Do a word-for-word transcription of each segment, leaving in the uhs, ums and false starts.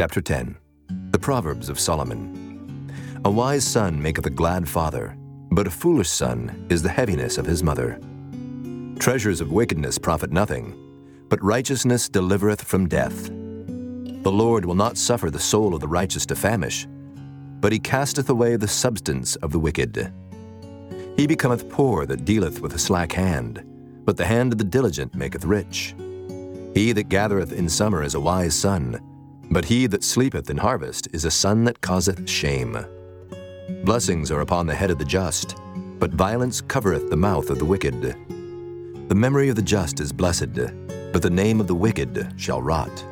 Chapter ten. The Proverbs of Solomon. A wise son maketh a glad father, but a foolish son is the heaviness of his mother. Treasures of wickedness profit nothing, but righteousness delivereth from death. The Lord will not suffer the soul of the righteous to famish, but he casteth away the substance of the wicked. He becometh poor that dealeth with a slack hand, but the hand of the diligent maketh rich. He that gathereth in summer is a wise son, but he that sleepeth in harvest is a son that causeth shame. Blessings are upon the head of the just, but violence covereth the mouth of the wicked. The memory of the just is blessed, but the name of the wicked shall rot.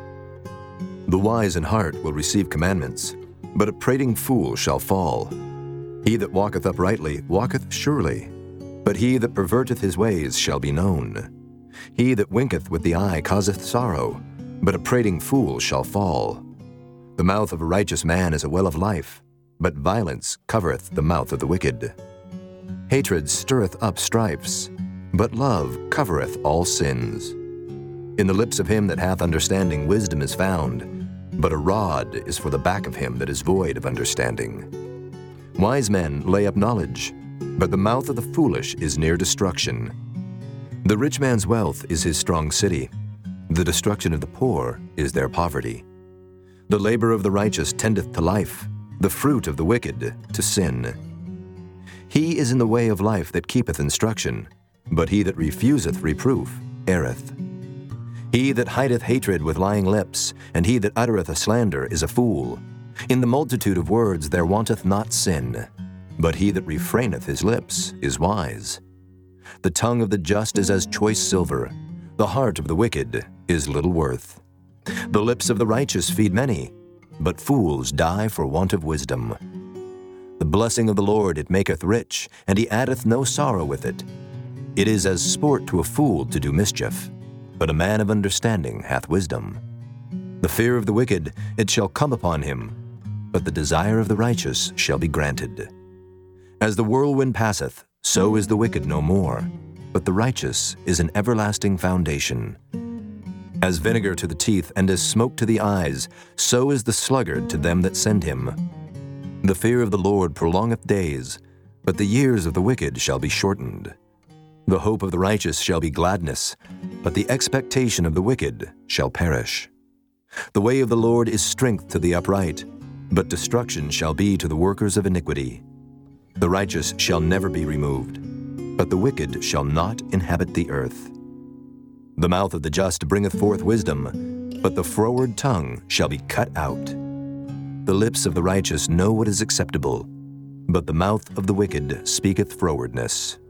The wise in heart will receive commandments, but a prating fool shall fall. He that walketh uprightly walketh surely, but he that perverteth his ways shall be known. He that winketh with the eye causeth sorrow, but a prating fool shall fall. The mouth of a righteous man is a well of life, but violence covereth the mouth of the wicked. Hatred stirreth up strifes, but love covereth all sins. In the lips of him that hath understanding wisdom is found, but a rod is for the back of him that is void of understanding. Wise men lay up knowledge, but the mouth of the foolish is near destruction. The rich man's wealth is his strong city. The destruction of the poor is their poverty. The labor of the righteous tendeth to life, the fruit of the wicked to sin. He is in the way of life that keepeth instruction, but he that refuseth reproof erreth. He that hideth hatred with lying lips, and he that uttereth a slander is a fool. In the multitude of words there wanteth not sin, but he that refraineth his lips is wise. The tongue of the just is as choice silver, the heart of the wicked is little worth. The lips of the righteous feed many, but fools die for want of wisdom. The blessing of the Lord it maketh rich, and he addeth no sorrow with it. It is as sport to a fool to do mischief, but a man of understanding hath wisdom. The fear of the wicked it shall come upon him, but the desire of the righteous shall be granted. As the whirlwind passeth, so is the wicked no more, but the righteous is an everlasting foundation. As vinegar to the teeth and as smoke to the eyes, so is the sluggard to them that send him. The fear of the Lord prolongeth days, but the years of the wicked shall be shortened. The hope of the righteous shall be gladness, but the expectation of the wicked shall perish. The way of the Lord is strength to the upright, but destruction shall be to the workers of iniquity. The righteous shall never be removed, but the wicked shall not inhabit the earth. The mouth of the just bringeth forth wisdom, but the froward tongue shall be cut out. The lips of the righteous know what is acceptable, but the mouth of the wicked speaketh frowardness.